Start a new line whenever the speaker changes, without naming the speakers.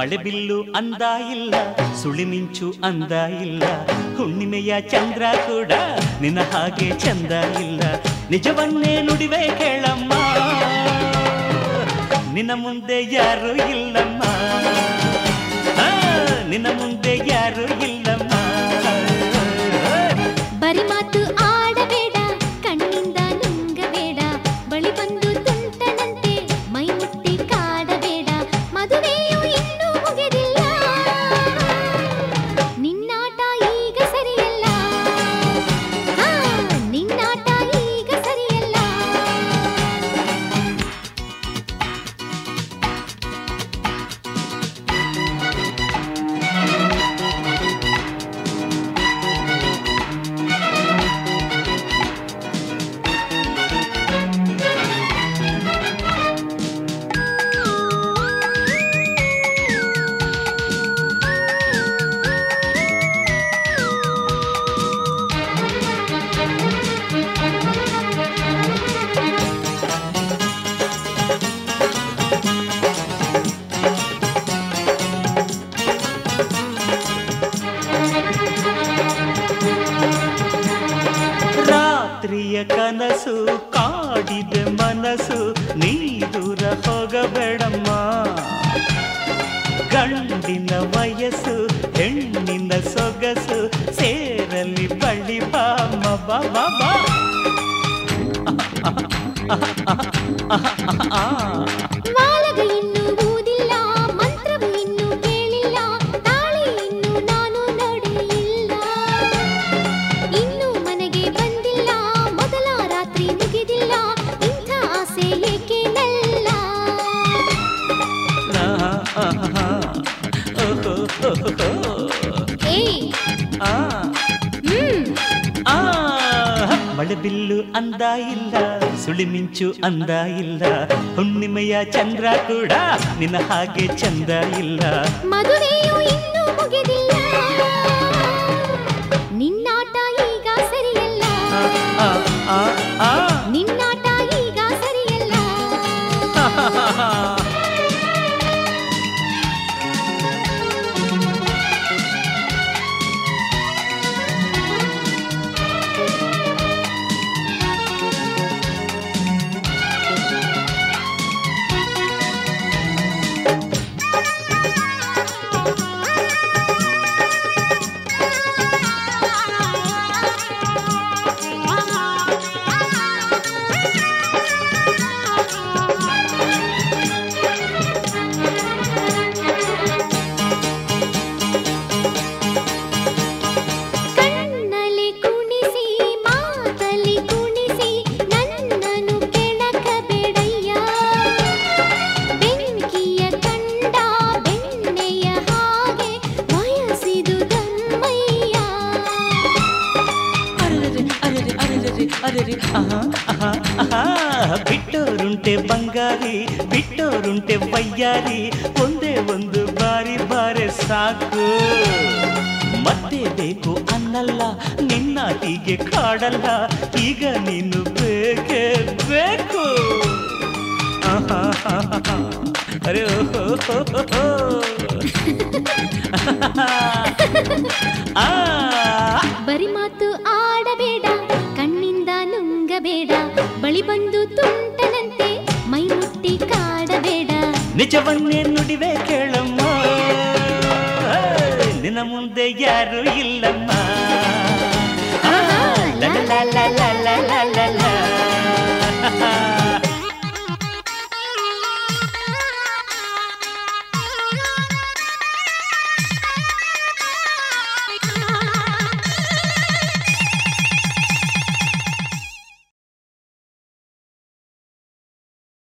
ಮಳೆ ಬಿಲ್ಲು ಅಂದ ಇಲ್ಲ, ಸುಳಿ ಮಿಂಚು ಅಂದ ಇಲ್ಲ, ಹುಣ್ಣಿಮೆಯ ಚಂದ್ರ ಕೂಡ ನಿನ್ನ ಹಾಗೆ ಚಂದ ಇಲ್ಲ. ನಿಜವನ್ನೇ ನುಡಿವೆ ಕೇಳಮ್ಮ, ನಿನ್ನ ಮುಂದೆ ಯಾರು ಇಲ್ಲಮ್ಮ, ನಿನ್ನ ಮುಂದೆ ಯಾರು ಇಲ್ಲಮ್ಮ.
ಬರಿ ಮಾತು ಆಡಬೇಡ, ಕಣ್ಣಿಂದ ನುಂಗಬೇಡ, ಬಳಿ ಬಂದು ತುಂಟನಂತೆ ಮೈ ಮುಟ್ಟಿ ಕಾಡಬೇಡ. ಮದುವೆಯು ಇನ್ನೂ ಮುಗಿದಿಲ್ಲ, ನಿನ್ನಾಟ ಈಗ ಸರಿಯಲ್ಲ, ನಿನ್ನಾಟ ಈಗ ಸರಿಯಲ್ಲ.
ರಾತ್ರಿಯ ಕನಸು ಕಾಡಿದ ಮನಸ್ಸು, ನೀ ದೂರ ಹೋಗಬೇಡಮ್ಮ. ಗಂಡಿನ ವಯಸ್ಸು ಹೆಣ್ಣಿನ ಸೊಗಸು, ಸೇರಲಿ ಬಳ್ಳಿ ಬಾಮ ಬಾಬಾ.
ವಾಲಗ ಇನ್ನೂ ಊದಿಲ್ಲ, ಮಂತ್ರವು ಇನ್ನೂ ಕೇಳಿಲ್ಲ, ತಾಳಿ ಇನ್ನೂ ನಾನು ನೋಡಿಲ್ಲ. ಇನ್ನೂ ಮನೆಗೆ ಬಂದಿಲ್ಲ, ಮೊದಲ ರಾತ್ರಿ ಮುಗಿದಿಲ್ಲ, ಇಂಥ ಆಸೆ ಏಕೆ ನಲ್ಲ.
ಮಳೆ ಬಿಲ್ಲು ಅಂದ ಇಲ್ಲ, ಸುಳಿ ಮಿಂಚು ಅಂದ ಇಲ್ಲ, ಹುಣ್ಣಿಮೆಯ ಚಂದ್ರ ಕೂಡ ನಿನ್ನ ಹಾಗೆ ಚಂದ ಇಲ್ಲ.
ಮದುವೆಯು ಇನ್ನೂ ಮುಗಿದಿಲ್ಲ, ನಿನ್ನಾಟ ಈಗ ಸರಿಯಲ್ಲ, ನಿನ್ನಾಟ ಈಗ ಸರಿಯಲ್ಲ.
ಬಿಟ್ಟೋರುಂಟೆ ಬಂಗಾರಿ, ಬಿಟ್ಟೋರುಂಟೆ ವಯ್ಯಾರಿ, ಒಂದೇ ಒಂದು ಬಾರಿ ಬಾರೆ ಸಾಕು. ಮತ್ತೆ ಬೇಕು ಅನ್ನಲ್ಲ, ನಿನ್ನ ಹೀಗೆ ಕಾಡಲ್ಲ, ಈಗ ನೀನು ಬೇಕೇ ಬೇಕು. ಅರೆ
ಬರಿ ಮಾತು ಆಡಬೇಡ, ಕಣ್ಣಿಂದ ನುಂಗಬೇಡ, ಬಳಿ ಬಂದು ತುಂಟನಂತೆ ಮೈ ಮುಟ್ಟಿ ಕಾಡಬೇಡ.
ನಿಜವನ್ನೇ ನುಡಿವೆ ಕೇಳಮ್ಮ, ನಿನ್ನ ಮುಂದೆ ಯಾರು ಇಲ್ಲಮ್ಮ. ಲ ಲ ಲ ಲ ಲ ಲ ಲ ಲ.